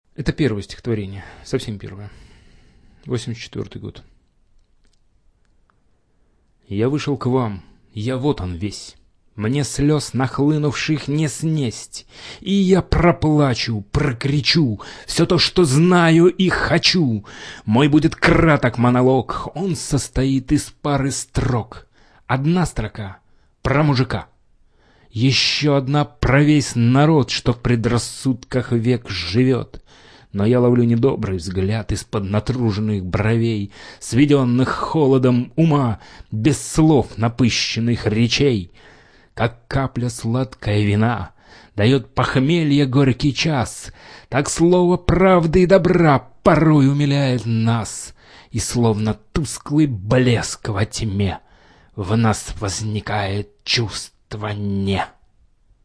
Это первое стихотворение, совсем первое. 84 год. Я вышел к вам, я вот он весь. Мне слез нахлынувших не снесть, и я проплачу, прокричу все то, что знаю и хочу. Мой будет краток монолог, он состоит из пары строк. Одна строка про мужика, еще одна про весь народ, что в предрассудках век живет. Но я ловлю недобрый взгляд из-под натруженных бровей, сведенных холодом ума, без слов напыщенных речей. Как капля сладкая вина дает похмелье горький час, так слово правды и добра порой умиляет нас, и словно тусклый блеск во тьме в нас возникает чувство «не».